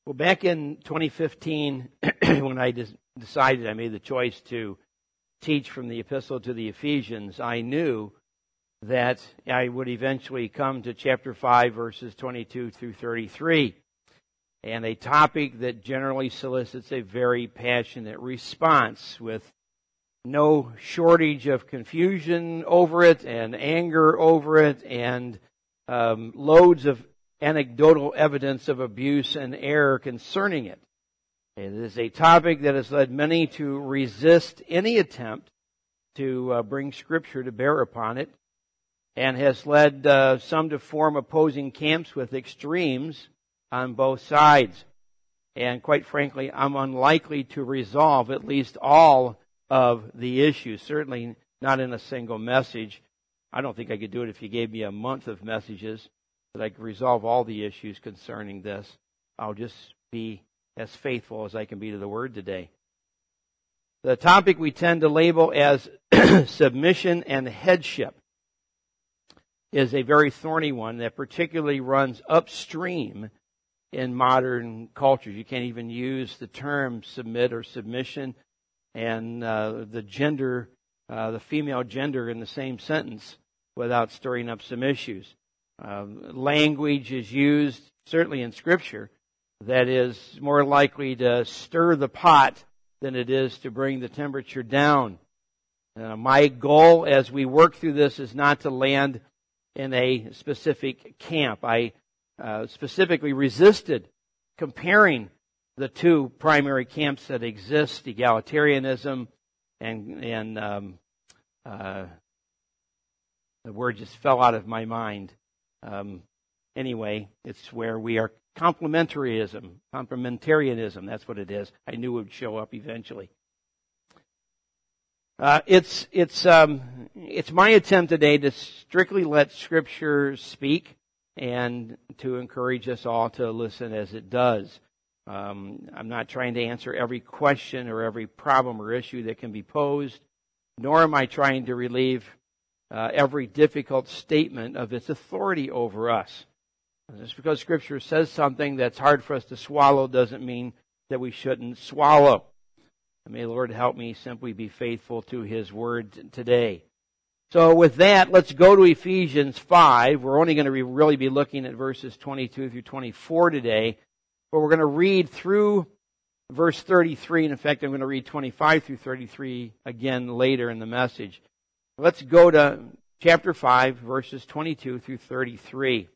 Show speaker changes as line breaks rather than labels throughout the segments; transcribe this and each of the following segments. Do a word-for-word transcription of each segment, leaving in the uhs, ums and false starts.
Well, back in twenty fifteen, when I des- decided, I made the choice to teach from the Epistle to the Ephesians, I knew that I would eventually come to chapter five, verses twenty-two through thirty-three, and a topic that generally solicits a very passionate response with no shortage of confusion over it and anger over it and um, loads of anecdotal evidence of abuse and error concerning it. It is a topic that has led many to resist any attempt to uh, bring Scripture to bear upon it, and has led uh, some to form opposing camps with extremes on both sides. And quite frankly, I'm unlikely to resolve at least all of the issues, certainly not in a single message. I don't think I could do it if you gave me a month of messages, that I could resolve all the issues concerning this. I'll just be as faithful as I can be to the Word today. The topic we tend to label as submission and headship is a very thorny one that particularly runs upstream in modern cultures. You can't even use the term submit or submission and uh, the gender, uh, the female gender in the same sentence without stirring up some issues. Uh, language is used, certainly in Scripture, that is more likely to stir the pot than it is to bring the temperature down. Uh, my goal as we work through this is not to land in a specific camp. I uh, specifically resisted comparing the two primary camps that exist, egalitarianism and, and um, uh, the word just fell out of my mind. Um, anyway, it's where we are complementarism, complementarianism, that's what it is. I knew it would show up eventually. Uh, it's, it's, um, it's my attempt today to strictly let Scripture speak and to encourage us all to listen as it does. Um, I'm not trying to answer every question or every problem or issue that can be posed, nor am I trying to relieve uh, every difficult statement of its authority over us. Just because Scripture says something that's hard for us to swallow doesn't mean that we shouldn't swallow. And may the Lord help me simply be faithful to His Word today. So with that, let's go to Ephesians five. We're only going to be, really be looking at verses twenty-two through twenty-four today. But we're going to read through verse thirty-three. And in fact, I'm going to read twenty-five through thirty-three again later in the message. Let's go to chapter five, verses twenty-two through thirty-three.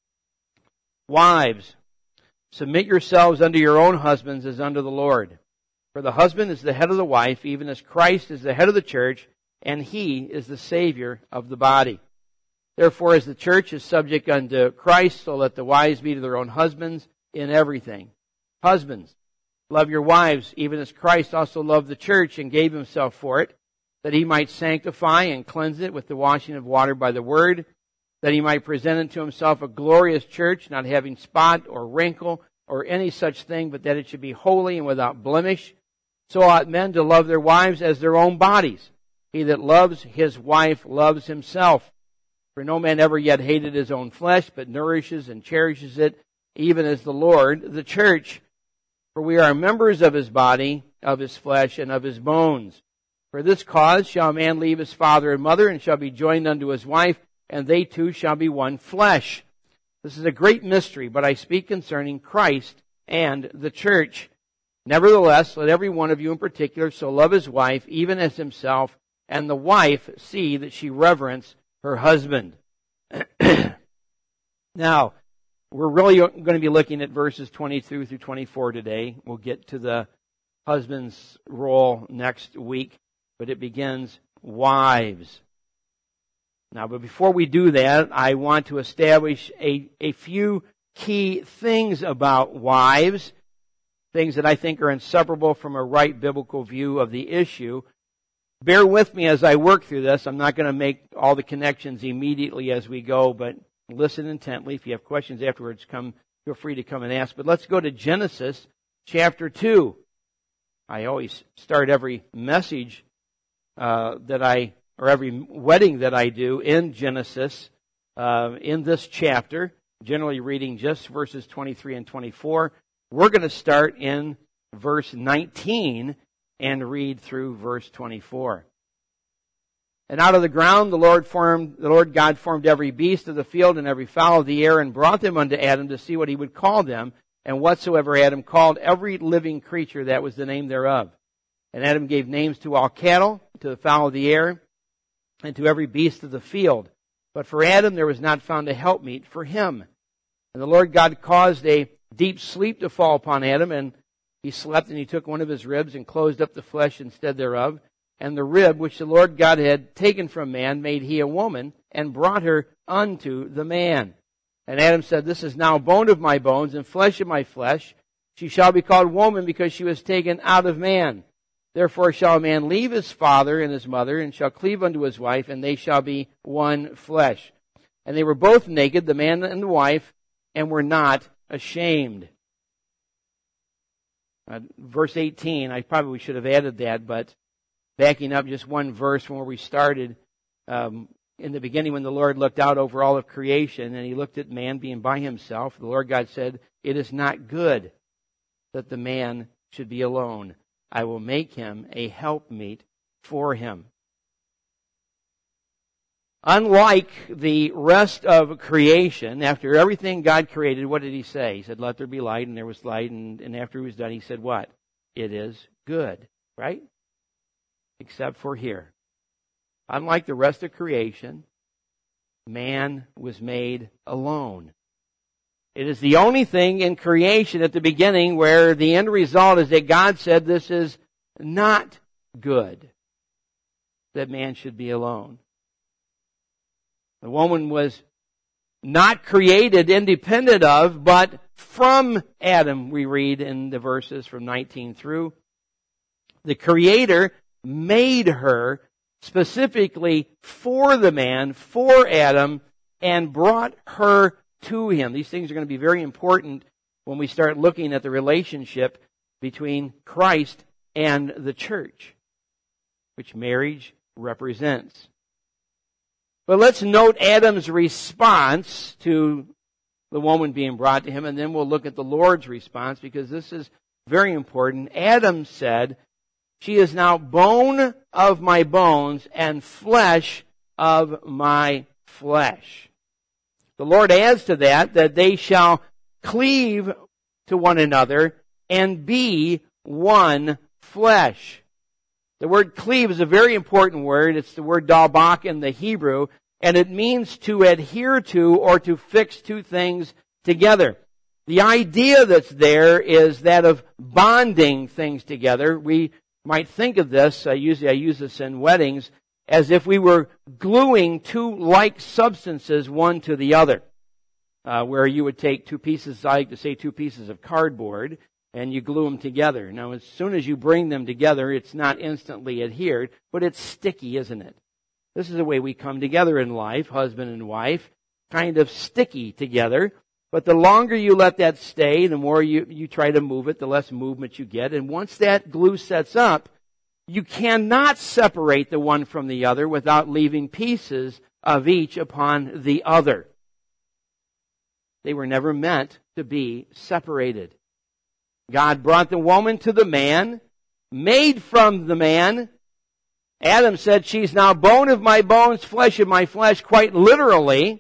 Wives, submit yourselves unto your own husbands as unto the Lord. For the husband is the head of the wife, even as Christ is the head of the church, and He is the Savior of the body. Therefore, as the church is subject unto Christ, so let the wives be to their own husbands in everything. Husbands, love your wives, even as Christ also loved the church and gave Himself for it, that He might sanctify and cleanse it with the washing of water by the word, that He might present unto Himself a glorious church, not having spot or wrinkle or any such thing, but that it should be holy and without blemish. So ought men to love their wives as their own bodies. He that loves his wife loves himself. For no man ever yet hated his own flesh, but nourishes and cherishes it, even as the Lord, the church. For we are members of His body, of His flesh, and of His bones. For this cause shall a man leave his father and mother, and shall be joined unto his wife, and they two shall be one flesh. This is a great mystery, but I speak concerning Christ and the church. Nevertheless, let every one of you in particular so love his wife, even as himself, and the wife see that she reverence her husband. Now, we're really going to be looking at verses twenty-two through twenty-four today. We'll get to the husband's role next week, but it begins, wives. Now, but before we do that, I want to establish a, a few key things about wives, things that I think are inseparable from a right biblical view of the issue. Bear with me as I work through this. I'm not going to make all the connections immediately as we go, but listen intently. If you have questions afterwards, come, feel free to come and ask. But let's go to Genesis chapter two. I always start every message uh, that I, or every wedding that I do in Genesis, uh, in this chapter, generally reading just verses twenty-three and twenty-four. We're going to start in verse nineteen and read through verse twenty-four. And out of the ground the Lord formed, the Lord God formed every beast of the field and every fowl of the air, and brought them unto Adam to see what he would call them. And whatsoever Adam called every living creature, that was the name thereof. And Adam gave names to all cattle, to the fowl of the air, and to every beast of the field. But for Adam there was not found a helpmeet for him. And the Lord God caused a deep sleep to fall upon Adam, and he slept, and he took one of his ribs and closed up the flesh instead thereof. And the rib which the Lord God had taken from man made he a woman, and brought her unto the man. And Adam said, This is now bone of my bones and flesh of my flesh. She shall be called woman, because she was taken out of man. Therefore shall a man leave his father and his mother, and shall cleave unto his wife, and they shall be one flesh. And they were both naked, the man and the wife, and were not ashamed. Uh, verse eighteen, I probably should have added that, but backing up just one verse from where we started, um, in the beginning when the Lord looked out over all of creation, and he looked at man being by himself, the Lord God said, It is not good that the man should be alone. I will make him a helpmeet for him. Unlike the rest of creation, after everything God created, what did he say? He said, Let there be light, and there was light, and, and after he was done, he said what? It is good, right? Except for here. Unlike the rest of creation, man was made alone. It is the only thing in creation at the beginning where the end result is that God said this is not good, that man should be alone. The woman was not created independent of, but from Adam, we read in the verses from nineteen through. The Creator made her specifically for the man, for Adam, and brought her to him. These things are going to be very important when we start looking at the relationship between Christ and the church, which marriage represents. But let's note Adam's response to the woman being brought to him, and then we'll look at the Lord's response, because this is very important. Adam said, She is now bone of my bones and flesh of my flesh. The Lord adds to that, that they shall cleave to one another and be one flesh. The word cleave is a very important word. It's the word dalbak in the Hebrew, and it means to adhere to or to fix two things together. The idea that's there is that of bonding things together. We might think of this, I usually I use this in weddings, as if we were gluing two like substances one to the other. Uh, where you would take two pieces, I like to say two pieces of cardboard, and you glue them together. Now, as soon as you bring them together, it's not instantly adhered, but it's sticky, isn't it? This is the way we come together in life, husband and wife, kind of sticky together. But the longer you let that stay, the more you, you try to move it, the less movement you get. And once that glue sets up, you cannot separate the one from the other without leaving pieces of each upon the other. They were never meant to be separated. God brought the woman to the man, made from the man. Adam said, she's now bone of my bones, flesh of my flesh, quite literally.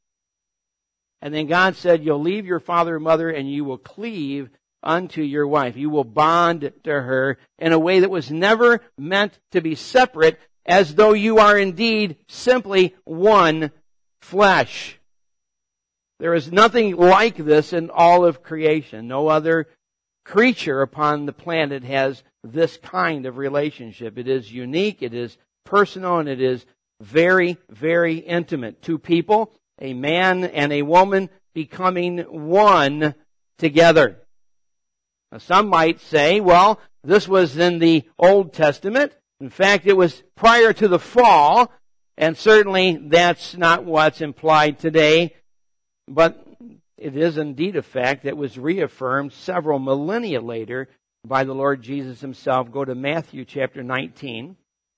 And then God said, you'll leave your father and mother and you will cleave unto your wife. You will bond to her in a way that was never meant to be separate, as though you are indeed simply one flesh. There is nothing like this in all of creation. No other creature upon the planet has this kind of relationship. It is unique, it is personal, and it is very, very intimate. Two people, a man and a woman, becoming one together. Now, some might say, well, this was in the Old Testament. In fact, it was prior to the fall, and certainly that's not what's implied today. But it is indeed a fact that was reaffirmed several millennia later by the Lord Jesus himself. Go to Matthew chapter nineteen,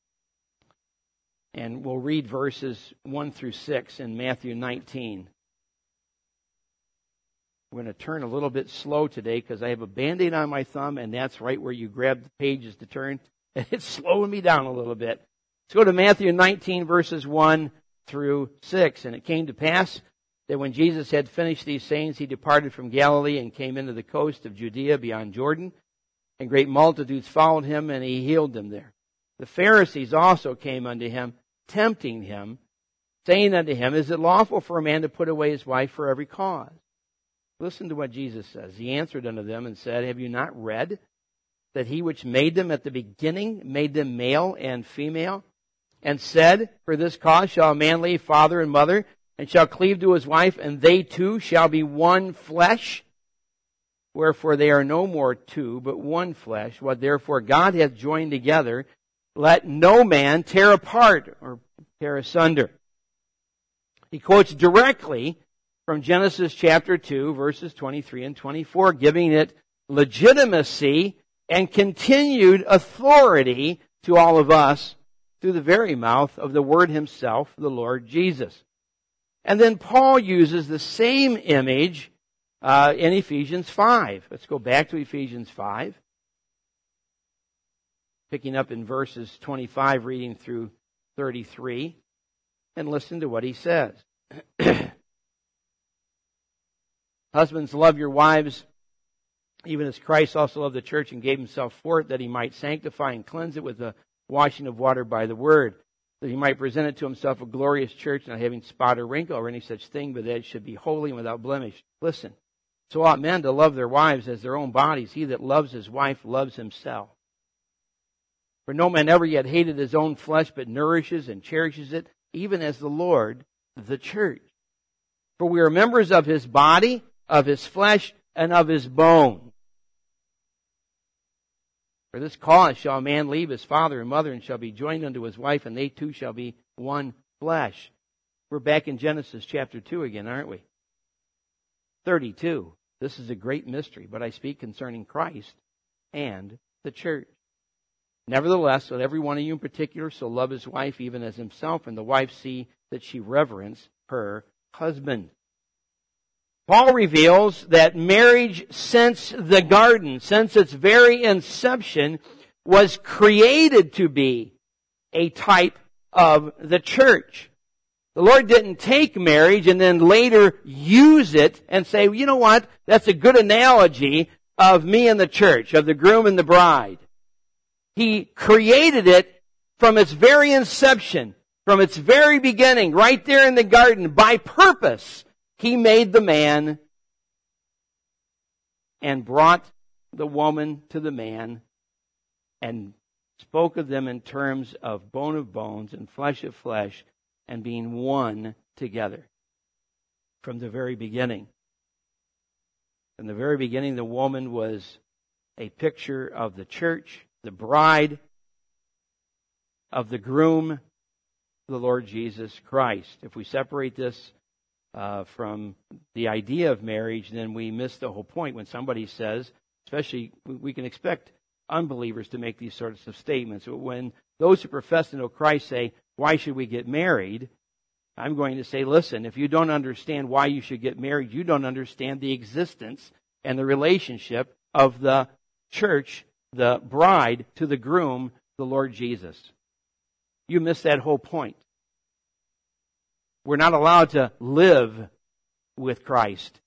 and we'll read verses one through six in Matthew nineteen. I'm going to turn a little bit slow today because I have a Band-Aid on my thumb, and that's right where you grab the pages to turn. And it's slowing me down a little bit. Let's go to Matthew nineteen, verses one through six. And it came to pass that when Jesus had finished these sayings, he departed from Galilee and came into the coast of Judea beyond Jordan. And great multitudes followed him, and he healed them there. The Pharisees also came unto him, tempting him, saying unto him, Is it lawful for a man to put away his wife for every cause? Listen to what Jesus says. He answered unto them and said, Have you not read that he which made them at the beginning made them male and female? And said, For this cause shall a man leave father and mother, and shall cleave to his wife, and they two shall be one flesh. Wherefore they are no more two, but one flesh. What therefore God hath joined together, let no man tear apart or tear asunder. He quotes directly from Genesis chapter two, verses twenty-three and twenty-four, giving it legitimacy and continued authority to all of us through the very mouth of the Word Himself, the Lord Jesus. And then Paul uses the same image uh, in Ephesians five. Let's go back to Ephesians five. Picking up in verses twenty-five, reading through thirty-three. And listen to what he says. Husbands, love your wives, even as Christ also loved the church and gave himself for it, that he might sanctify and cleanse it with the washing of water by the word, that he might present it to himself a glorious church, not having spot or wrinkle or any such thing, but that it should be holy and without blemish. Listen, so ought men to love their wives as their own bodies. He that loves his wife loves himself. For no man ever yet hated his own flesh, but nourishes and cherishes it, even as the Lord the church. For we are members of his body, of his flesh, and of his bone. For this cause shall a man leave his father and mother, and shall be joined unto his wife, and they two shall be one flesh. We're back in Genesis chapter two again, aren't we? thirty-two. This is a great mystery, but I speak concerning Christ and the church. Nevertheless, let every one of you in particular so love his wife even as himself, and the wife see that she reverence her husband. Paul reveals that marriage since the garden, since its very inception, was created to be a type of the church. The Lord didn't take marriage and then later use it and say, you know what, that's a good analogy of me and the church, of the groom and the bride. He created it from its very inception, from its very beginning, right there in the garden, by purpose. He made the man and brought the woman to the man and spoke of them in terms of bone of bones and flesh of flesh and being one together from the very beginning. From the very beginning, the woman was a picture of the church, the bride of the groom, the Lord Jesus Christ. If we separate this Uh, from the idea of marriage, then we miss the whole point. When somebody says, especially we can expect unbelievers to make these sorts of statements. When those who profess to know Christ say, why should we get married? I'm going to say, listen, if you don't understand why you should get married, you don't understand the existence and the relationship of the church, the bride, to the groom, the Lord Jesus. You miss that whole point. We're not allowed to live with Christ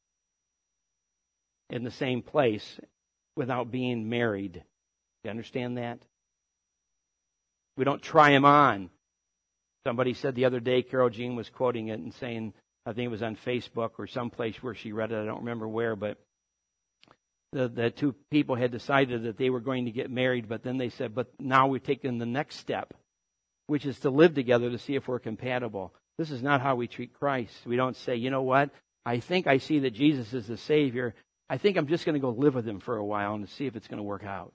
in the same place without being married. You understand that? We don't try him on. Somebody said the other day, Carol Jean was quoting it and saying, I think it was on Facebook or someplace where she read it, I don't remember where, but the, the two people had decided that they were going to get married, but then they said, but now we're taking the next step, which is to live together to see if we're compatible. This is not how we treat Christ. We don't say, you know what, I think I see that Jesus is the Savior. I think I'm just going to go live with him for a while and see if it's going to work out.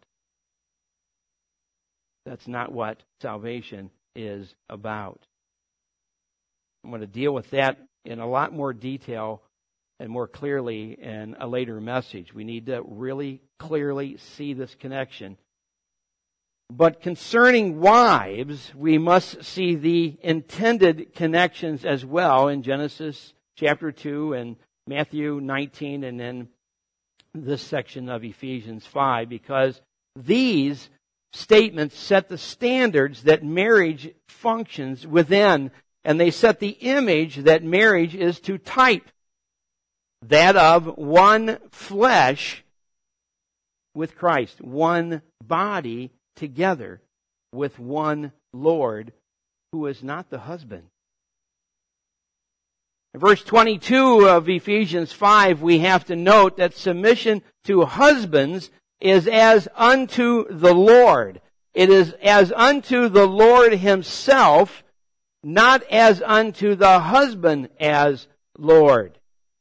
That's not what salvation is about. I'm going to deal with that in a lot more detail and more clearly in a later message. We need to really clearly see this connection. But concerning wives, we must see the intended connections as well in Genesis chapter two and Matthew nineteen and then this section of Ephesians five, because these statements set the standards that marriage functions within, and they set the image that marriage is to type, that of one flesh with Christ, one body together with one Lord, who is not the husband. In verse twenty-two of Ephesians five, we have to note that submission to husbands is as unto the Lord. It is as unto the Lord Himself, not as unto the husband as Lord.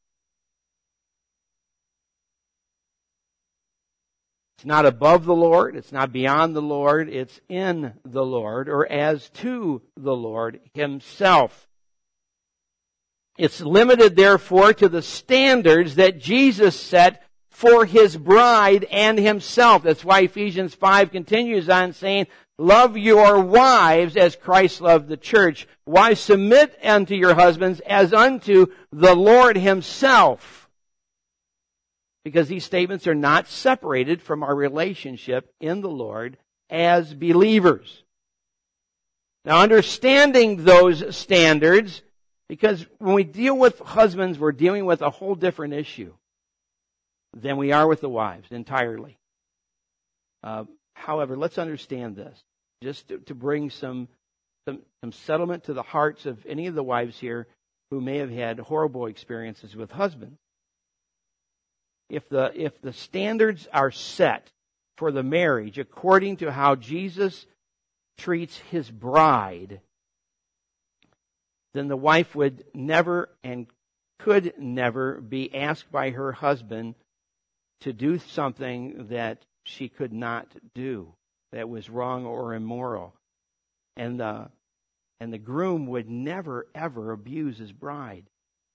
It's not above the Lord, it's not beyond the Lord, it's in the Lord, or as to the Lord Himself. It's limited, therefore, to the standards that Jesus set for His bride and Himself. That's why Ephesians five continues on saying, love your wives as Christ loved the church. Wives, submit unto your husbands as unto the Lord Himself. Because these statements are not separated from our relationship in the Lord as believers. Now, understanding those standards, because when we deal with husbands, we're dealing with a whole different issue than we are with the wives entirely. Uh, however, let's understand this, just to, to bring some, some some settlement to the hearts of any of the wives here who may have had horrible experiences with husbands. If the if the standards are set for the marriage according to how Jesus treats His bride, then the wife would never and could never be asked by her husband to do something that she could not do, that was wrong or immoral. And the, and the groom would never, ever abuse his bride.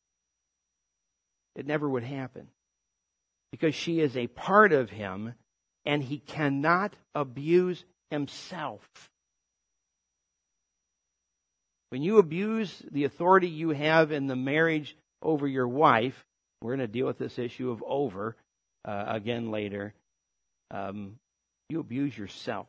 It never would happen. Because she is a part of him, and he cannot abuse himself. When you abuse the authority you have in the marriage over your wife, we're going to deal with this issue of over uh, again later, um, you abuse yourself.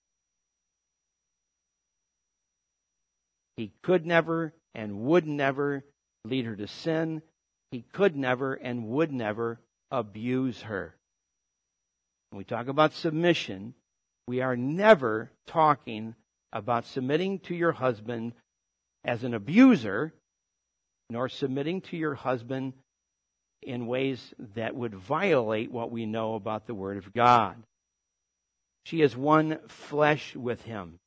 He could never and would never lead her to sin. He could never and would never abuse her. When we talk about submission, we are never talking about submitting to your husband as an abuser, nor submitting to your husband in ways that would violate what we know about the Word of God. She is one flesh with him.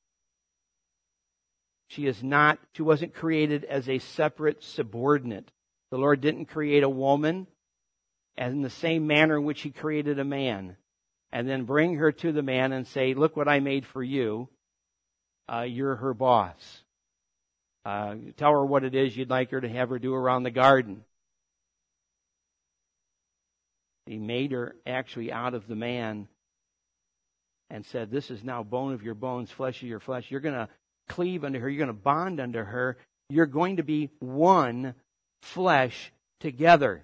She is not, she wasn't created as a separate subordinate. The Lord didn't create a woman in the same manner in which He created a man, and then bring her to the man and say, look what I made for you. Uh, you're her boss. Uh, tell her what it is you'd like her to have her do around the garden. He made her actually out of the man and said, this is now bone of your bones, flesh of your flesh. You're going to cleave unto her. You're going to bond unto her. You're going to be one flesh together.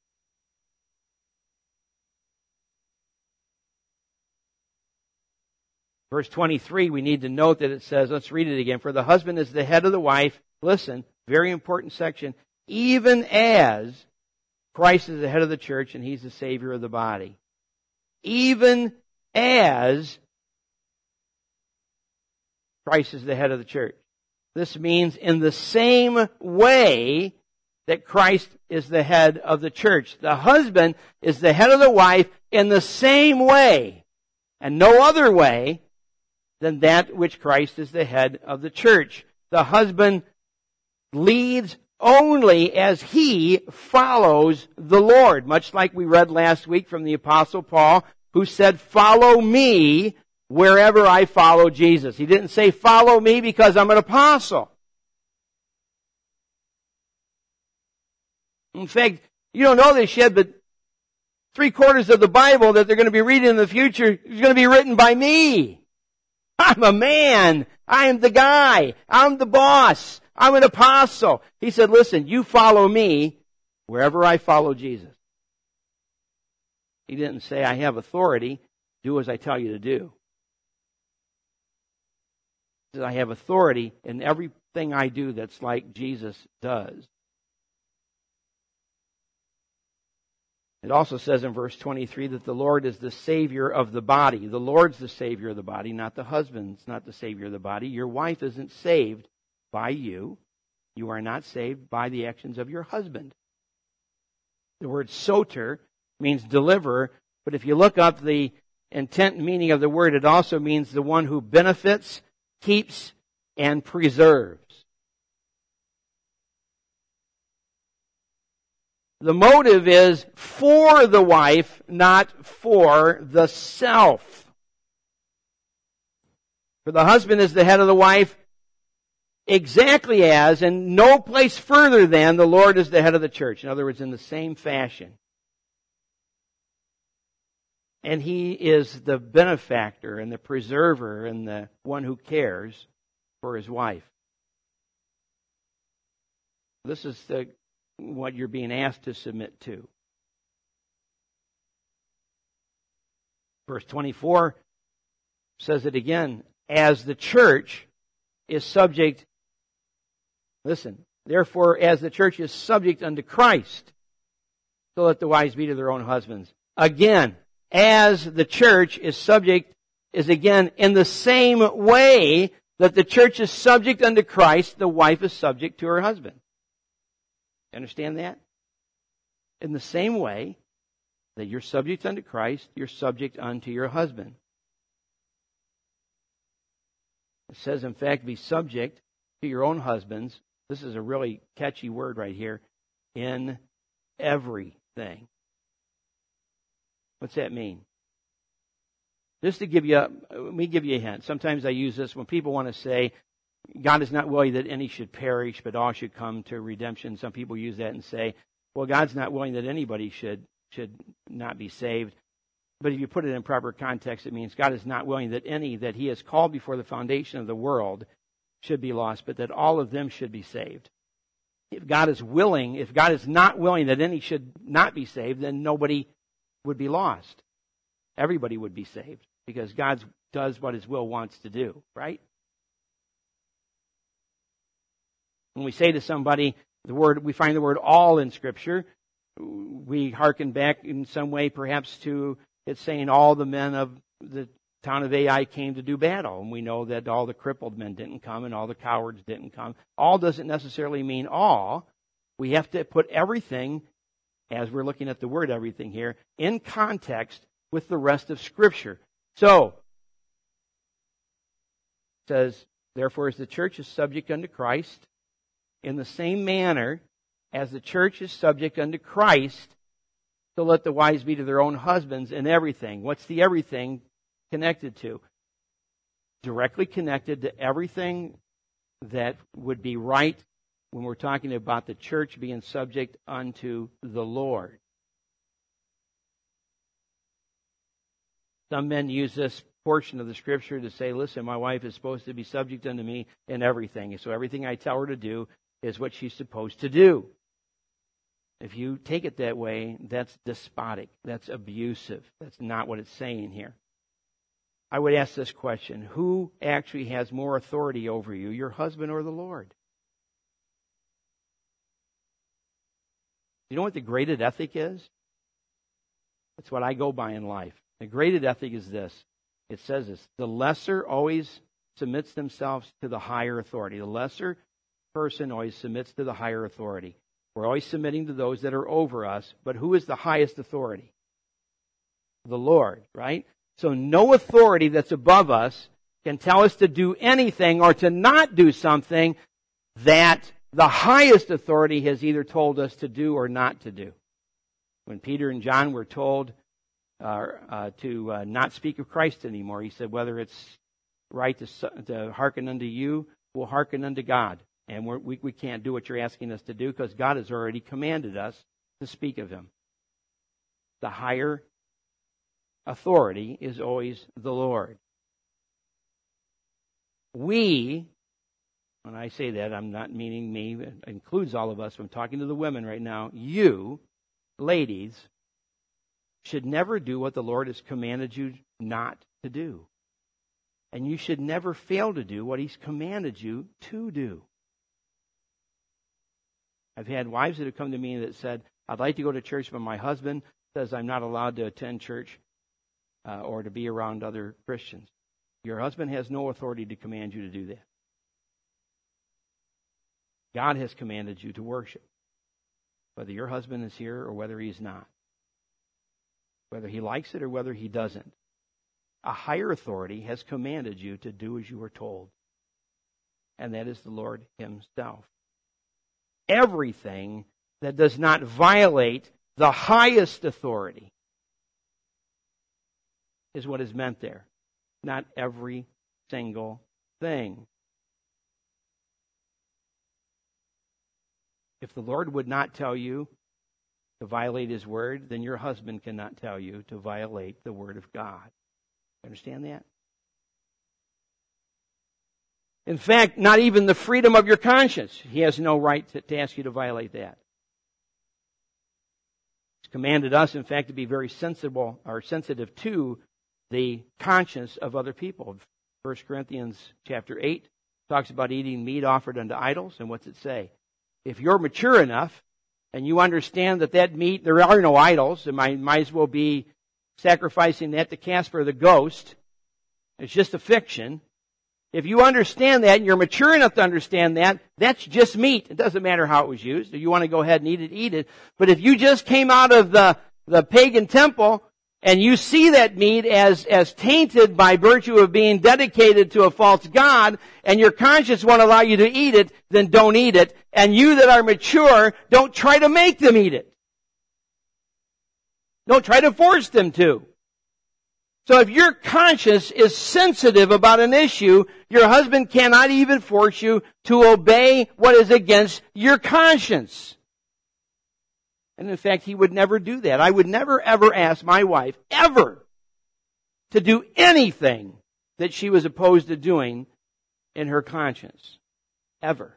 Verse twenty-three, we need to note that it says, let's read it again. For the husband is the head of the wife. Listen, very important section. Even as Christ is the head of the church and He's the Savior of the body. Even as Christ is the head of the church. This means in the same way that Christ is the head of the church. The husband is the head of the wife in the same way, and no other way than that which Christ is the head of the church. The husband leads only as he follows the Lord, much like we read last week from the Apostle Paul, who said, follow me wherever I follow Jesus. He didn't say, follow me because I'm an apostle. In fact, you don't know this yet, but three quarters of the Bible that they're going to be reading in the future is going to be written by me. I'm a man. I am the guy. I'm the boss. I'm an apostle. He said, listen, you follow me wherever I follow Jesus. He didn't say, I have authority, do as I tell you to do. He said, I have authority in everything I do that's like Jesus does. It also says in verse twenty-three that the Lord is the Savior of the body. The Lord's the Savior of the body, not the husband's not the Savior of the body. Your wife isn't saved by you. You are not saved by the actions of your husband. The word soter means deliverer, but if you look up the intent and meaning of the word, it also means the one who benefits, keeps, and preserves. The motive is for the wife, not for the self. For the husband is the head of the wife, exactly as, and no place further than, the Lord is the head of the church. In other words, in the same fashion. And He is the benefactor and the preserver and the one who cares for His wife. This is the what you're being asked to submit to. Verse twenty-four says it again, as the church is subject, listen, therefore as the church is subject unto Christ, so let the wives be to their own husbands. Again, as the church is subject, is again in the same way that the church is subject unto Christ, the wife is subject to her husband. Understand that? In the same way that you're subject unto Christ, you're subject unto your husband. It says, in fact, be subject to your own husbands. This is a really catchy word right here. In everything. What's that mean? Just to give you, a, let me give you a hint. Sometimes I use this when people want to say, God is not willing that any should perish, but all should come to redemption. Some people use that and say, well, God's not willing that anybody should should not be saved. But if you put it in proper context, it means God is not willing that any that He has called before the foundation of the world should be lost, but that all of them should be saved. If God is willing, if God is not willing that any should not be saved, then nobody would be lost. Everybody would be saved because God does what His will wants to do, right? When we say to somebody, the word, we find the word all in Scripture, we hearken back in some way perhaps to it saying all the men of the town of Ai came to do battle. And we know that all the crippled men didn't come and all the cowards didn't come. All doesn't necessarily mean all. We have to put everything, as we're looking at the word everything here, in context with the rest of Scripture. So, it says, therefore as the church is subject unto Christ, in the same manner as the church is subject unto Christ, so let the wives be to their own husbands in everything. What's the everything connected to? Directly connected to everything that would be right when we're talking about the church being subject unto the Lord. Some men use this portion of the Scripture to say, listen, my wife is supposed to be subject unto me in everything. So everything I tell her to do is what she's supposed to do. If you take it that way, that's despotic. That's abusive. That's not what it's saying here. I would ask this question. Who actually has more authority over you, your husband or the Lord? You know what the graded ethic is? That's what I go by in life. The graded ethic is this. It says this. The lesser always submits themselves to the higher authority. The lesser person always submits to the higher authority. We're always submitting to those that are over us, but who is the highest authority? The Lord, right? So no authority that's above us can tell us to do anything or to not do something that the highest authority has either told us to do or not to do. When Peter and John were told uh, uh, to uh, not speak of Christ anymore, he said, whether it's right to, to hearken unto you, we'll hearken unto God. And we're, we we can't do what you're asking us to do because God has already commanded us to speak of Him. The higher authority is always the Lord. We when I say that, I'm not meaning me. It includes all of us. I'm talking to the women right now. You, ladies, should never do what the Lord has commanded you not to do. And you should never fail to do what He's commanded you to do. I've had wives that have come to me that said, I'd like to go to church, but my husband says I'm not allowed to attend church uh, or to be around other Christians. Your husband has no authority to command you to do that. God has commanded you to worship, whether your husband is here or whether he's not, whether he likes it or whether he doesn't. A higher authority has commanded you to do as you were told, and that is the Lord Himself. Everything that does not violate the highest authority is what is meant there. Not every single thing. If the Lord would not tell you to violate His word, then your husband cannot tell you to violate the word of God. Understand that? In fact, not even the freedom of your conscience. He has no right to, to ask you to violate that. He's commanded us, in fact, to be very sensible or sensitive to the conscience of other people. First Corinthians chapter eight talks about eating meat offered unto idols. And what's it say? If you're mature enough and you understand that that meat, there are no idols, it might, might as well be sacrificing that to Casper the ghost. It's just a fiction. If you understand that and you're mature enough to understand that, that's just meat. It doesn't matter how it was used. If you want to go ahead and eat it, eat it. But if you just came out of the, the pagan temple and you see that meat as, as tainted by virtue of being dedicated to a false god, and your conscience won't allow you to eat it, then don't eat it. And you that are mature, don't try to make them eat it. Don't try to force them to. So if your conscience is sensitive about an issue, your husband cannot even force you to obey what is against your conscience. And in fact, he would never do that. I would never ever ask my wife, ever, to do anything that she was opposed to doing in her conscience. Ever.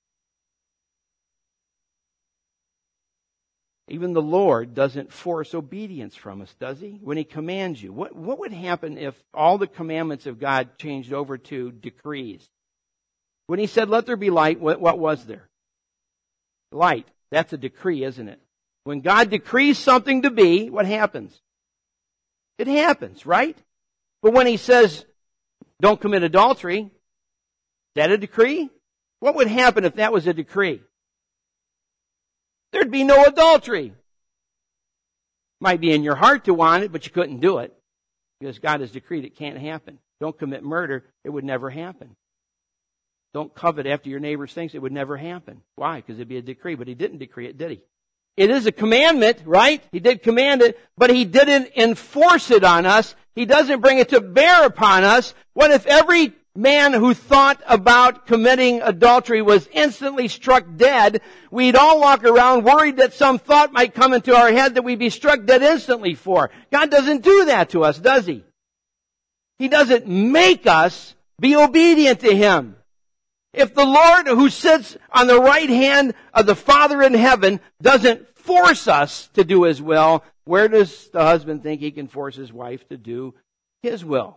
Even the Lord doesn't force obedience from us, does He? When He commands you. What, what would happen if all the commandments of God changed over to decrees? When He said, let there be light, what, what was there? Light. That's a decree, isn't it? When God decrees something to be, what happens? It happens, right? But when He says, don't commit adultery, is that a decree? What would happen if that was a decree? There'd be no adultery. Might be in your heart to want it, but you couldn't do it. Because God has decreed it can't happen. Don't commit murder, it would never happen. Don't covet after your neighbor's things, it would never happen. Why? Because it'd be a decree, but He didn't decree it, did He? It is a commandment, right? He did command it, but He didn't enforce it on us. He doesn't bring it to bear upon us. What if every man who thought about committing adultery was instantly struck dead? We'd all walk around worried that some thought might come into our head that we'd be struck dead instantly for. God doesn't do that to us, does He? He doesn't make us be obedient to Him. If the Lord who sits on the right hand of the Father in heaven doesn't force us to do His will, where does the husband think he can force his wife to do His will?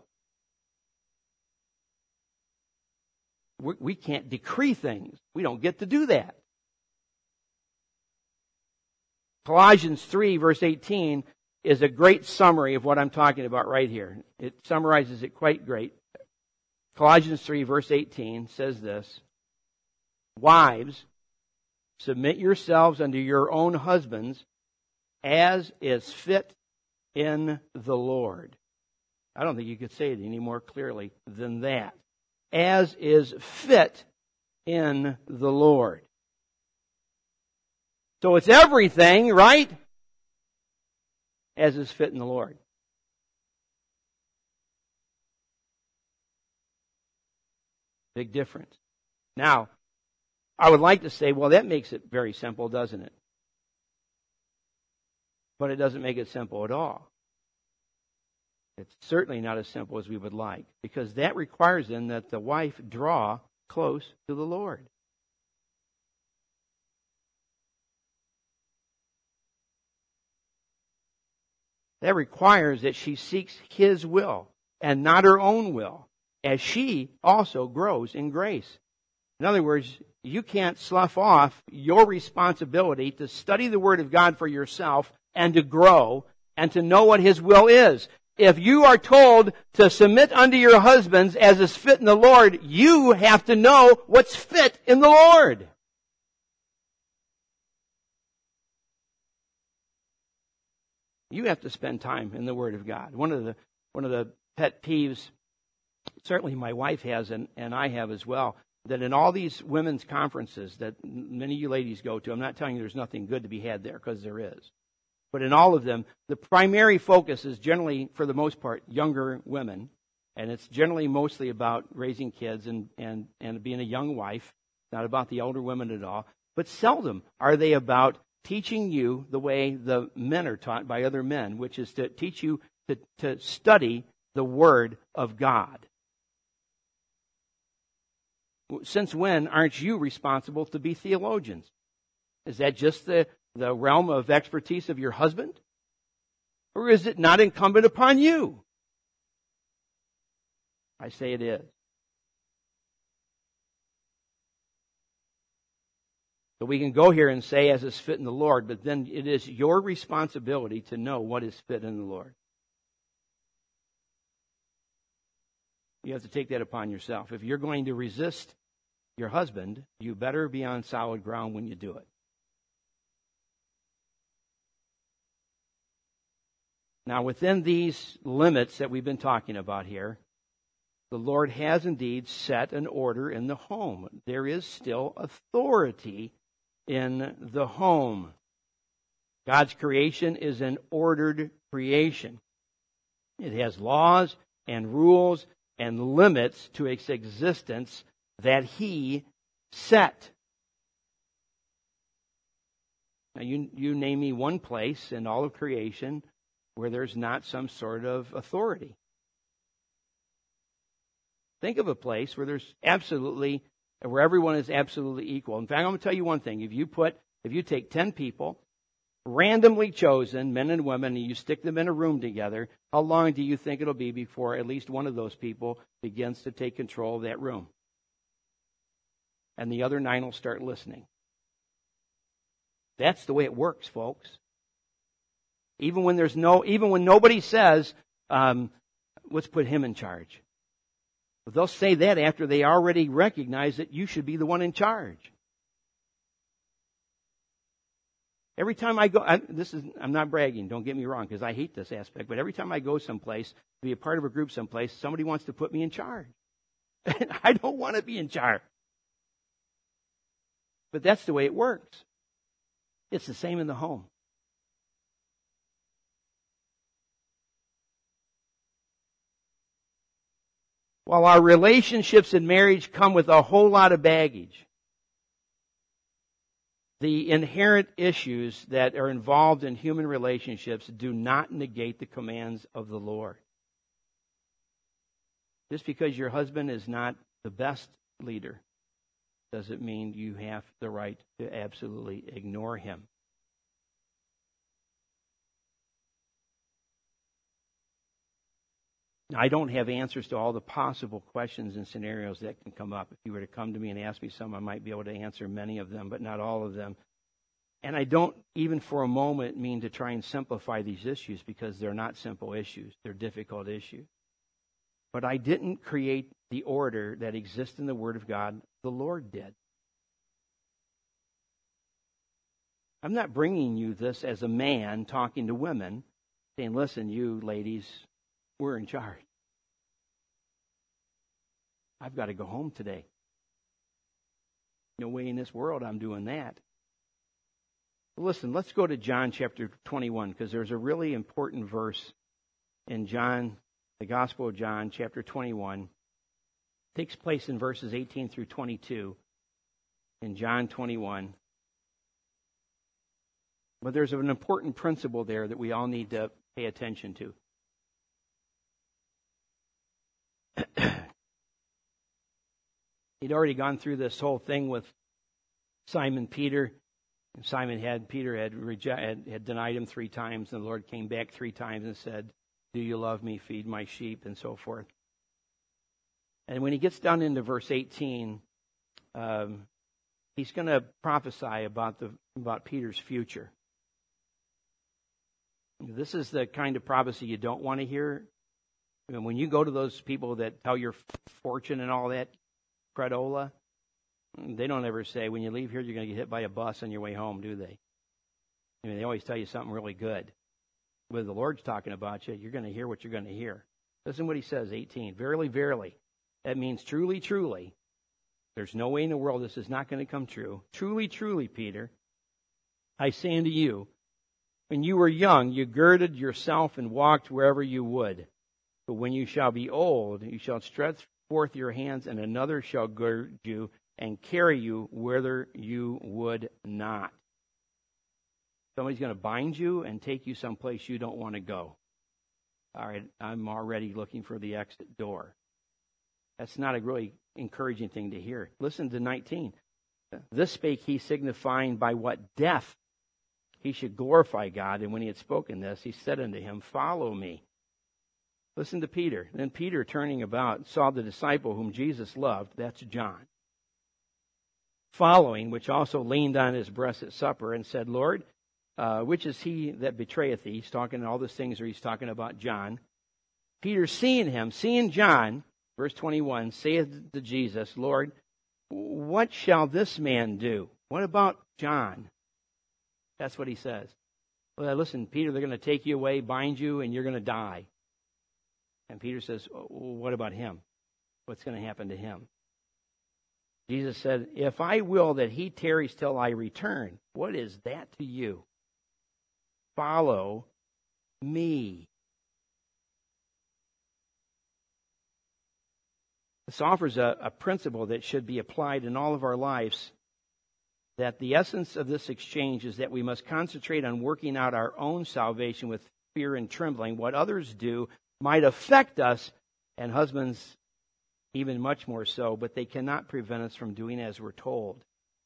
We can't decree things. We don't get to do that. Colossians three, verse eighteen, is a great summary of what I'm talking about right here. It summarizes it quite great. Colossians three, verse eighteen says this, wives, submit yourselves unto your own husbands as is fit in the Lord. I don't think you could say it any more clearly than that. As is fit in the Lord. So it's everything, right? As is fit in the Lord. Big difference. Now, I would like to say, well, that makes it very simple, doesn't it? But it doesn't make it simple at all. It's certainly not as simple as we would like, because that requires then that the wife draw close to the Lord. That requires that she seeks His will and not her own will, as she also grows in grace. In other words, you can't slough off your responsibility to study the Word of God for yourself and to grow and to know what His will is. If you are told to submit unto your husbands as is fit in the Lord, you have to know what's fit in the Lord. You have to spend time in the Word of God. One of the one of the pet peeves, certainly my wife has, and, and I have as well, that in all these women's conferences that many of you ladies go to, I'm not telling you there's nothing good to be had there, because there is. But in all of them, the primary focus is generally, for the most part, younger women. And it's generally mostly about raising kids and, and, and being a young wife, not about the older women at all. But seldom are they about teaching you the way the men are taught by other men, which is to teach you to, to study the Word of God. Since when aren't you responsible to be theologians? Is that just the, the realm of expertise of your husband? Or is it not incumbent upon you? I say it is. So we can go here and say as is fit in the Lord, but then it is your responsibility to know what is fit in the Lord. You have to take that upon yourself. If you're going to resist your husband, you better be on solid ground when you do it. Now, within these limits that we've been talking about here, the Lord has indeed set an order in the home. There is still authority in the home. God's creation is an ordered creation. It has laws and rules and limits to its existence that He set. Now, you, you name me one place in all of creation where there's not some sort of authority. Think of a place where there's absolutely, where everyone is absolutely equal. In fact, I'm going to tell you one thing. If you put, if you take ten people, randomly chosen, men and women, and you stick them in a room together, how long do you think it'll be before at least one of those people begins to take control of that room? And the other nine will start listening. That's the way it works, folks. Even when there's no, even when nobody says, um, let's put him in charge. But they'll say that after they already recognize that you should be the one in charge. Every time I go, I, this is, I'm not bragging, don't get me wrong, because I hate this aspect, but every time I go someplace, to be a part of a group someplace, somebody wants to put me in charge. And I don't want to be in charge. But that's the way it works. It's the same in the home. While our relationships in marriage come with a whole lot of baggage, the inherent issues that are involved in human relationships do not negate the commands of the Lord. Just because your husband is not the best leader doesn't mean you have the right to absolutely ignore him. I don't have answers to all the possible questions and scenarios that can come up. If you were to come to me and ask me some, I might be able to answer many of them, but not all of them. And I don't even for a moment mean to try and simplify these issues, because they're not simple issues. They're difficult issues. But I didn't create the order that exists in the Word of God. The Lord did. I'm not bringing you this as a man talking to women, saying, listen, you ladies, we're in charge. I've got to go home today. No way in this world I'm doing that. Listen, let's go to John chapter twenty-one, because there's a really important verse in John, the Gospel of John, chapter twenty-one. It takes place in verses eighteen through twenty-two in John twenty-one. But there's an important principle there that we all need to pay attention to. He'd already gone through this whole thing with Simon Peter. Simon had, Peter had, reject, had, had denied him three times, and the Lord came back three times and said, do you love me? Feed my sheep, and so forth. And when he gets down into verse eighteen, um, he's going to prophesy about the about Peter's future. This is the kind of prophecy you don't want to hear. And when you go to those people that tell your fortune and all that credola, they don't ever say, when you leave here, you're going to get hit by a bus on your way home, do they? I mean, they always tell you something really good. When the Lord's talking about you, you're going to hear what you're going to hear. Listen what he says, eighteen. Verily, verily. That means truly, truly. There's no way in the world this is not going to come true. Truly, truly, Peter, I say unto you, when you were young, you girded yourself and walked wherever you would. But when you shall be old, you shall stretch forth your hands, and another shall gird you and carry you whither you would not. Somebody's going to bind you and take you someplace you don't want to go. All right, I'm already looking for the exit door. That's not a really encouraging thing to hear. Listen to nineteen. This spake he, signifying by what death he should glorify God. And when he had spoken this, he said unto him, follow me. Listen to Peter. Then Peter, turning about, saw the disciple whom Jesus loved, that's John, following, which also leaned on his breast at supper, and said, Lord, uh, which is he that betrayeth thee? He's talking all these things where he's talking about John. Peter, seeing him, seeing John, verse twenty-one, saith to Jesus, Lord, what shall this man do? What about John? That's what he says. Well, listen, Peter, they're going to take you away, bind you, and you're going to die. And Peter says, what about him? What's going to happen to him? Jesus said, if I will that he tarries till I return, what is that to you? Follow me. This offers a, a principle that should be applied in all of our lives, that the essence of this exchange is that we must concentrate on working out our own salvation with fear and trembling. What others do might affect us, and husbands even much more so, but they cannot prevent us from doing as we're told.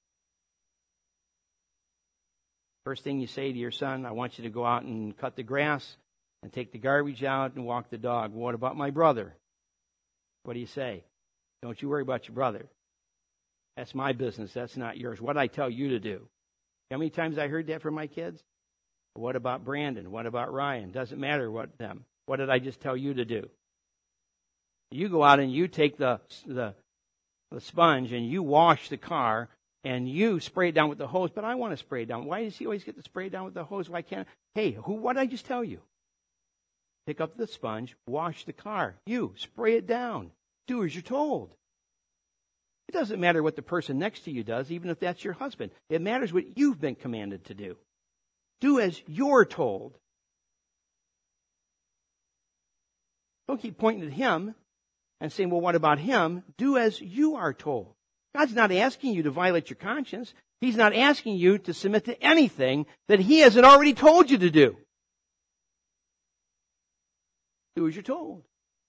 First thing you say to your son, I want you to go out and cut the grass and take the garbage out and walk the dog. What about my brother? What do you say? Don't you worry about your brother. That's my business. That's not yours. What I tell you to do. How many times I heard that from my kids? What about Brandon? What about Ryan? Doesn't matter what them. What did I just tell you to do? You go out and you take the, the, the sponge and you wash the car and you spray it down with the hose, but I want to spray it down. Why does he always get to spray it down with the hose? Why can't I? Hey, who, what did I just tell you? Pick up the sponge, wash the car. You, spray it down. Do as you're told. It doesn't matter what the person next to you does, even if that's your husband. It matters what you've been commanded to do. Do as you're told. Don't keep pointing at him and saying, well, what about him? Do as you are told. God's not asking you to violate your conscience. He's not asking you to submit to anything that he hasn't already told you to do. Do as you're told.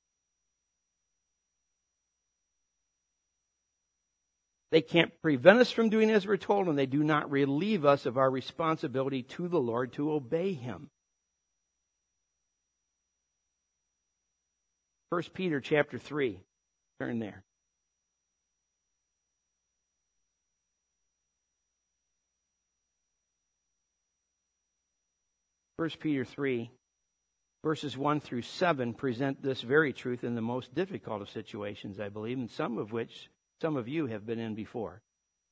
They can't prevent us from doing as we're told, and they do not relieve us of our responsibility to the Lord to obey him. First Peter chapter three. Turn there. First Peter three, verses one through seven present this very truth in the most difficult of situations, I believe, and some of which some of you have been in before.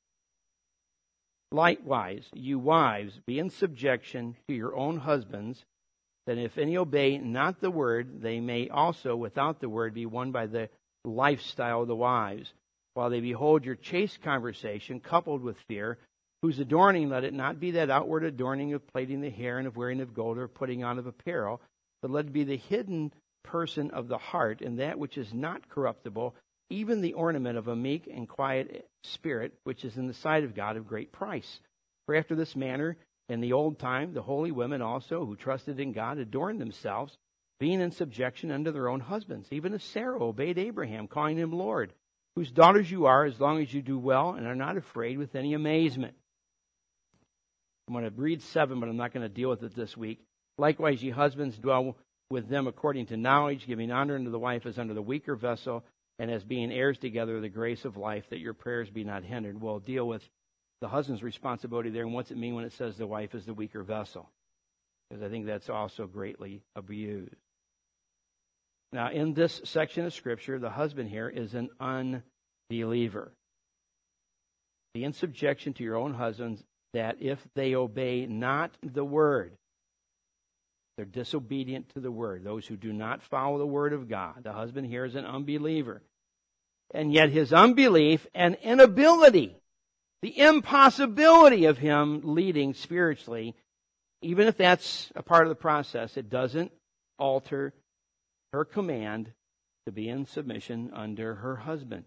Likewise, you wives, be in subjection to your own husbands, that if any obey not the word, they may also, without the word, be won by the lifestyle of the wives, while they behold your chaste conversation coupled with fear, whose adorning let it not be that outward adorning of plaiting the hair and of wearing of gold or putting on of apparel, but let it be the hidden person of the heart, and that which is not corruptible, even the ornament of a meek and quiet spirit, which is in the sight of God of great price. For after this manner, in the old time, the holy women also, who trusted in God, adorned themselves, being in subjection unto their own husbands, even as Sarah obeyed Abraham, calling him Lord, whose daughters you are, as long as you do well and are not afraid with any amazement. I'm going to read seven, but I'm not going to deal with it this week. Likewise, ye husbands, dwell with them according to knowledge, giving honor unto the wife as unto the weaker vessel, and as being heirs together of the grace of life, that your prayers be not hindered. We'll deal with the husband's responsibility there, and what's it mean when it says the wife is the weaker vessel? Because I think that's also greatly abused. Now, in this section of Scripture, the husband here is an unbeliever. Be in subjection to your own husbands, that if they obey not the word, they're disobedient to the word. Those who do not follow the word of God. The husband here is an unbeliever. And yet his unbelief and inability, the impossibility of him leading spiritually, even if that's a part of the process, it doesn't alter her command to be in submission under her husband.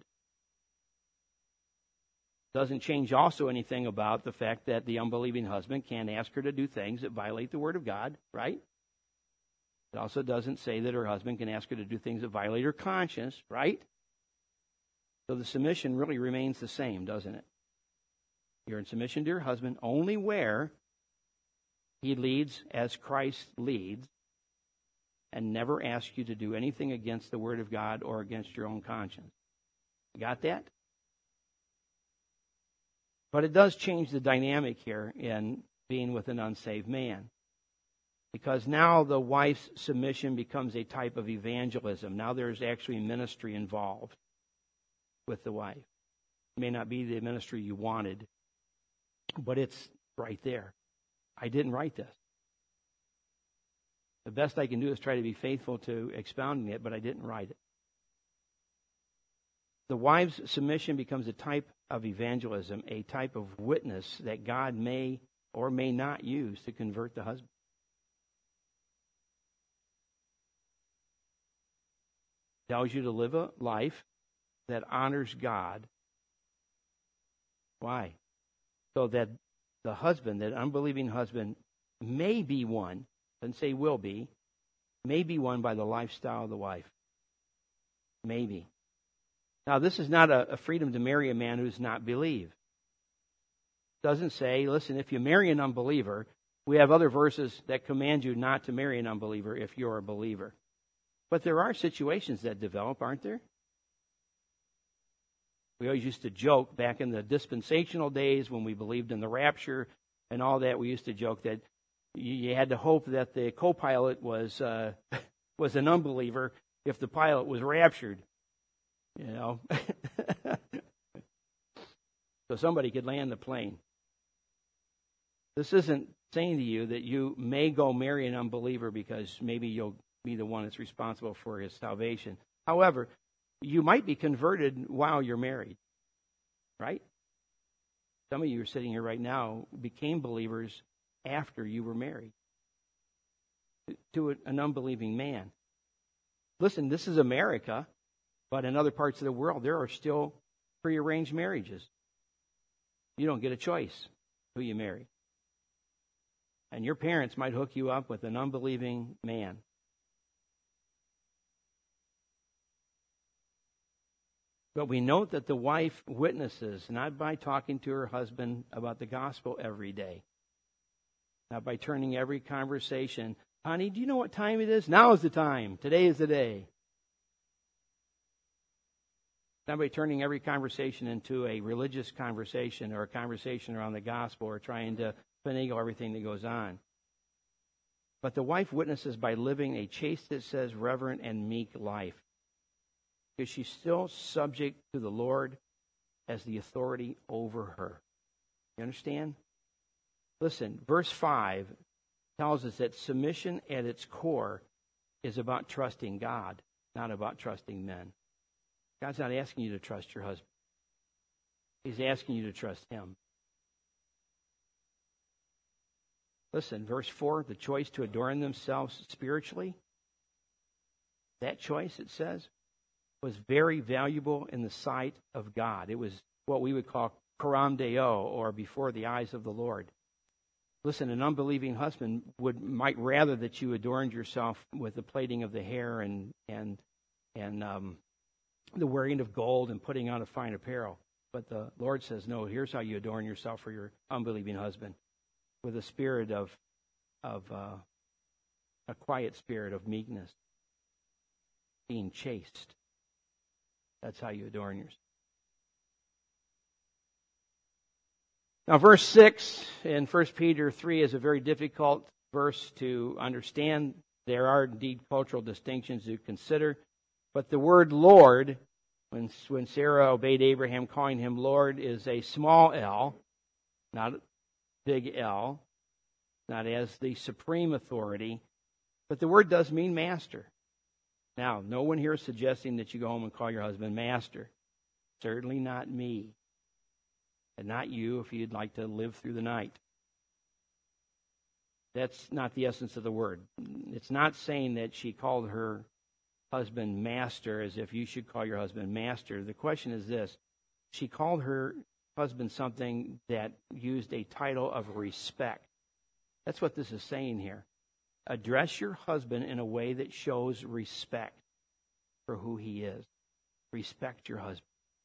Doesn't change also anything about the fact that the unbelieving husband can't ask her to do things that violate the word of God, right? It also doesn't say that her husband can ask her to do things that violate her conscience, right? So the submission really remains the same, doesn't it? You're in submission to your husband only where he leads as Christ leads, and never asks you to do anything against the word of God or against your own conscience. You got that? But it does change the dynamic here in being with an unsaved man. Because now the wife's submission becomes a type of evangelism. Now there's actually ministry involved with the wife. It may not be the ministry you wanted, but it's right there. I didn't write this. The best I can do is try to be faithful to expounding it, but I didn't write it. The wife's submission becomes a type of evangelism, a type of witness that God may or may not use to convert the husband. Tells you to live a life that honors God. Why? So that the husband, that unbelieving husband, may be won, doesn't say will be, may be won by the lifestyle of the wife. Maybe. Now, this is not a, a freedom to marry a man who's not believed. It doesn't say, listen, if you marry an unbeliever, we have other verses that command you not to marry an unbeliever if you're a believer. But there are situations that develop, aren't there? We always used to joke back in the dispensational days when we believed in the rapture and all that. We used to joke that you, you had to hope that the co-pilot was uh, was an unbeliever if the pilot was raptured. You know, so somebody could land the plane. This isn't saying to you that you may go marry an unbeliever because maybe you'll be the one that's responsible for his salvation. However, you might be converted while you're married, right? Some of you are sitting here right now became believers after you were married to an unbelieving man. Listen, this is America, but in other parts of the world, there are still prearranged marriages. You don't get a choice who you marry. And your parents might hook you up with an unbelieving man. But we note that the wife witnesses, not by talking to her husband about the gospel every day, not by turning every conversation, honey, do you know what time it is? Now is the time. Today is the day. Not by turning every conversation into a religious conversation or a conversation around the gospel or trying to finagle everything that goes on. But the wife witnesses by living a chaste, it says, reverent and meek life. Because she's still subject to the Lord as the authority over her. You understand? Listen, verse five tells us that submission at its core is about trusting God, not about trusting men. God's not asking you to trust your husband. He's asking you to trust him. Listen, verse four, the choice to adorn themselves spiritually, that choice, it says, was very valuable in the sight of God. It was what we would call coram deo, or before the eyes of the Lord. Listen, an unbelieving husband would might rather that you adorned yourself with the plaiting of the hair and and and um, the wearing of gold and putting on a fine apparel. But the Lord says, no, here's how you adorn yourself for your unbelieving husband, with a spirit of, of uh, a quiet spirit of meekness, being chaste. That's how you adorn yourself. Now, verse six in First Peter three is a very difficult verse to understand. There are indeed cultural distinctions to consider. But the word Lord, when, when Sarah obeyed Abraham, calling him Lord, is a small L, not a big L, not as the supreme authority. But the word does mean master. Now, no one here is suggesting that you go home and call your husband master. Certainly not me. And not you if you'd like to live through the night. That's not the essence of the word. It's not saying that she called her husband master as if you should call your husband master. The question is this. She called her husband something that used a title of respect. That's what this is saying here. Address your husband in a way that shows respect for who he is. Respect your husband.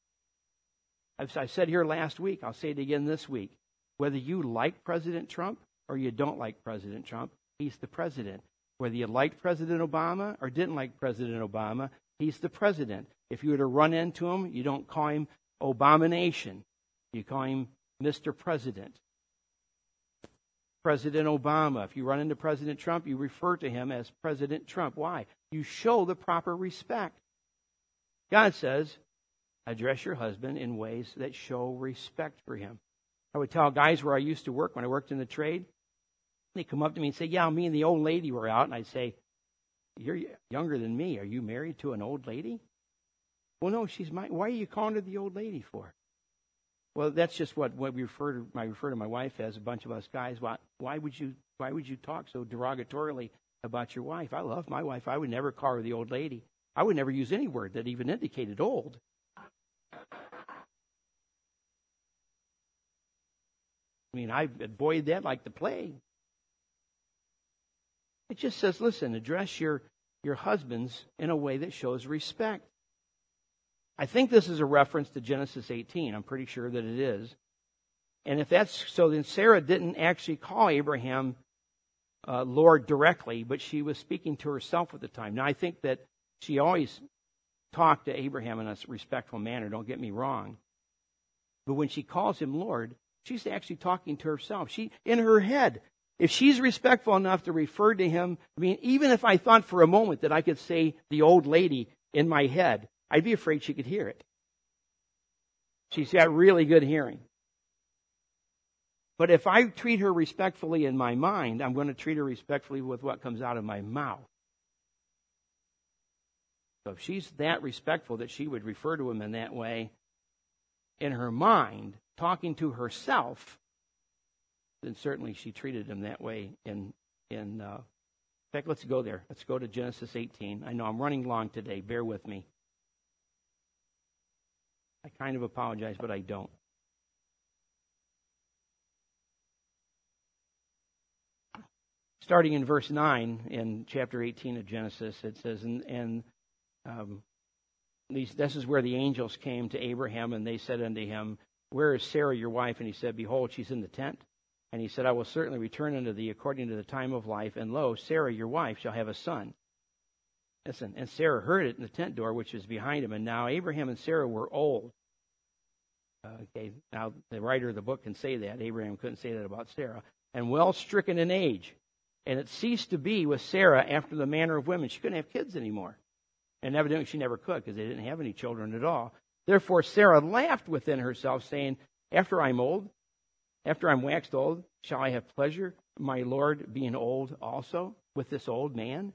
I said here last week, I'll say it again this week. Whether you like President Trump or you don't like President Trump, he's the president. Whether you liked President Obama or didn't like President Obama, he's the president. If you were to run into him, you don't call him Obamination. You call him Mister President. President Obama. If you run into President Trump, you refer to him as President Trump. Why? You show the proper respect. God says, address your husband in ways that show respect for him. I would tell guys where I used to work when I worked in the trade, they come up to me and say, yeah, me and the old lady were out. And I'd say, you're younger than me. Are you married to an old lady? Well, no, she's my, why are you calling her the old lady for? Well, that's just what, what we refer to, I refer to my wife as, a bunch of us guys. Why, why would you, why would you talk so derogatorily about your wife? I love my wife. I would never call her the old lady. I would never use any word that even indicated old. I mean, I avoid that like the plague. It just says, listen, address your, your husbands in a way that shows respect. I think this is a reference to Genesis eighteen. I'm pretty sure that it is. And if that's so, then Sarah didn't actually call Abraham uh, Lord directly, but she was speaking to herself at the time. Now, I think that she always talked to Abraham in a respectful manner, don't get me wrong. But when she calls him Lord, she's actually talking to herself. She, in her head, if she's respectful enough to refer to him, I mean, even if I thought for a moment that I could say the old lady in my head, I'd be afraid she could hear it. She's got really good hearing. But if I treat her respectfully in my mind, I'm going to treat her respectfully with what comes out of my mouth. So if she's that respectful that she would refer to him in that way, in her mind, talking to herself, then certainly she treated him that way. In, in, uh, in fact, let's go there. Let's go to Genesis eighteen. I know I'm running long today. Bear with me. I kind of apologize, but I don't. Starting in verse nine in chapter eighteen of Genesis, it says, and, and um, these, this is where the angels came to Abraham, and they said unto him, where is Sarah your wife? And he said, behold, she's in the tent. And he said, I will certainly return unto thee according to the time of life, and lo, Sarah your wife shall have a son. Listen, and Sarah heard it in the tent door, which was behind him. And now Abraham and Sarah were old. Uh, okay, now the writer of the book can say that. Abraham couldn't say that about Sarah. And well stricken in age. And it ceased to be with Sarah after the manner of women. She couldn't have kids anymore. And evidently she never could, because they didn't have any children at all. Therefore Sarah laughed within herself, saying, after I'm old, after I'm waxed old, shall I have pleasure, my Lord being old also, with this old man?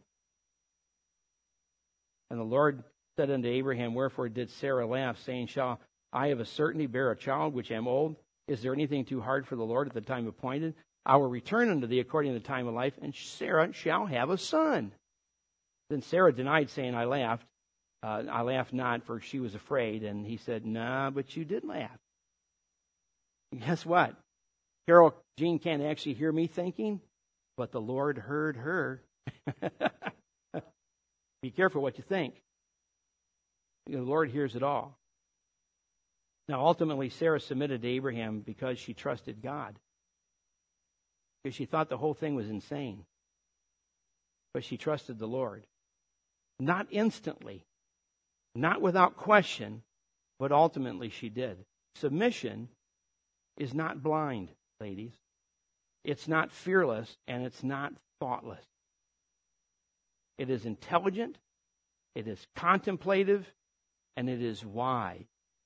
And the Lord said unto Abraham, wherefore did Sarah laugh, saying, shall I of a certainty bear a child which am old? Is there anything too hard for the Lord at the time appointed? I will return unto thee according to the time of life, and Sarah shall have a son. Then Sarah denied, saying, I laughed. Uh, I laughed not, for she was afraid. And he said, nah, but you did laugh. And guess what? Carol Jean can't actually hear me thinking, but the Lord heard her. Be careful what you think. the Lord hears it all. Now, ultimately, Sarah submitted to Abraham because she trusted God. Because she thought the whole thing was insane. But she trusted the Lord. Not instantly, not without question, but ultimately she did. Submission is not blind, ladies. It's not fearless, and it's not thoughtless. It is intelligent, it is contemplative, and it is wise.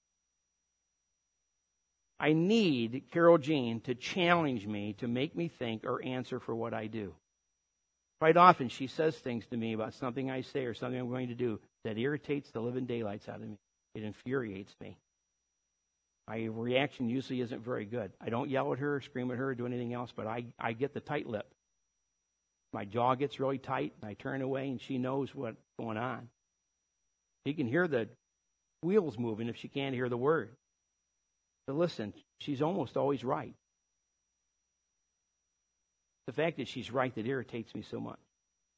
I need Carol Jean to challenge me, to make me think or answer for what I do. Quite often she says things to me about something I say or something I'm going to do that irritates the living daylights out of me. It infuriates me. My reaction usually isn't very good. I don't yell at her, scream at her, or do anything else, but I, I get the tight lip. My jaw gets really tight, and I turn away, and she knows what's going on. She can hear the wheels moving if she can't hear the word. But listen, she's almost always right. The fact that she's right that irritates me so much.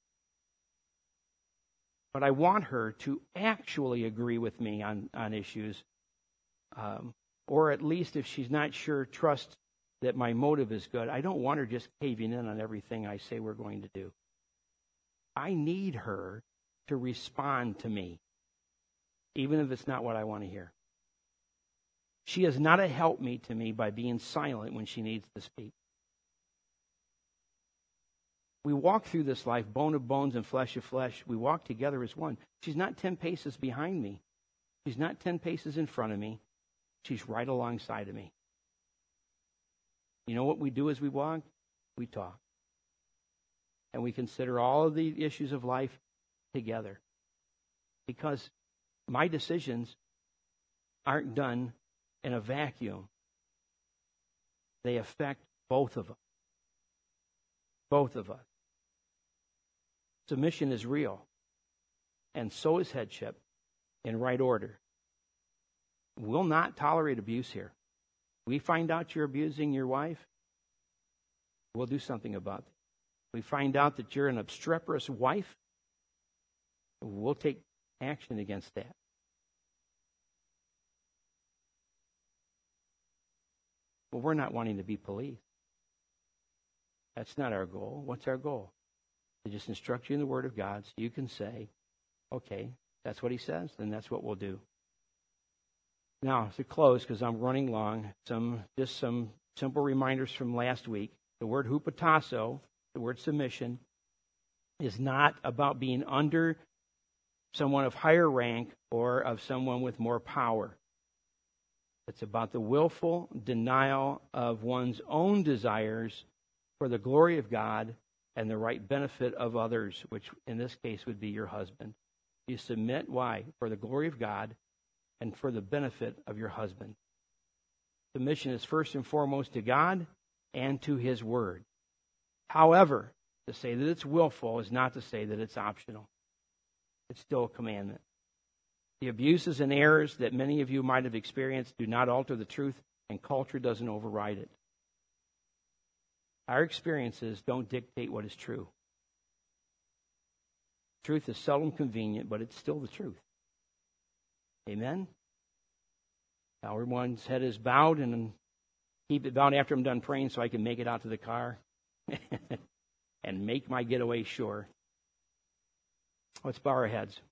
But I want her to actually agree with me on, on issues, um, or at least if she's not sure, trust that my motive is good. I don't want her just caving in on everything I say we're going to do. I need her to respond to me, even if it's not what I want to hear. She is not a helpmeet to me by being silent when she needs to speak. We walk through this life, bone of bones and flesh of flesh. We walk together as one. She's not ten paces behind me. She's not ten paces in front of me. She's right alongside of me. You know what we do as we walk? We talk. And we consider all of the issues of life together. Because my decisions aren't done in a vacuum. They affect both of us. Both of us. Submission is real. And so is headship in right order. We'll not tolerate abuse here. We find out you're abusing your wife, we'll do something about it. We find out that you're an obstreperous wife, we'll take action against that. But we're not wanting to be police. That's not our goal. What's our goal? To just instruct you in the Word of God so you can say, okay, that's what He says, then that's what we'll do. Now, to close, because I'm running long, some just some simple reminders from last week. The word hupotasso, the word submission, is not about being under someone of higher rank or of someone with more power. It's about the willful denial of one's own desires for the glory of God and the right benefit of others, which in this case would be your husband. You submit, why? For the glory of God and for the benefit of your husband. Submission is first and foremost to God and to His Word. However, to say that it's willful is not to say that it's optional. It's still a commandment. The abuses and errors that many of you might have experienced do not alter the truth, and culture doesn't override it. Our experiences don't dictate what is true. Truth is seldom convenient, but it's still the truth. Amen? Now everyone's head is bowed, and keep it bowed after I'm done praying so I can make it out to the car and make my getaway sure. Let's bow our heads.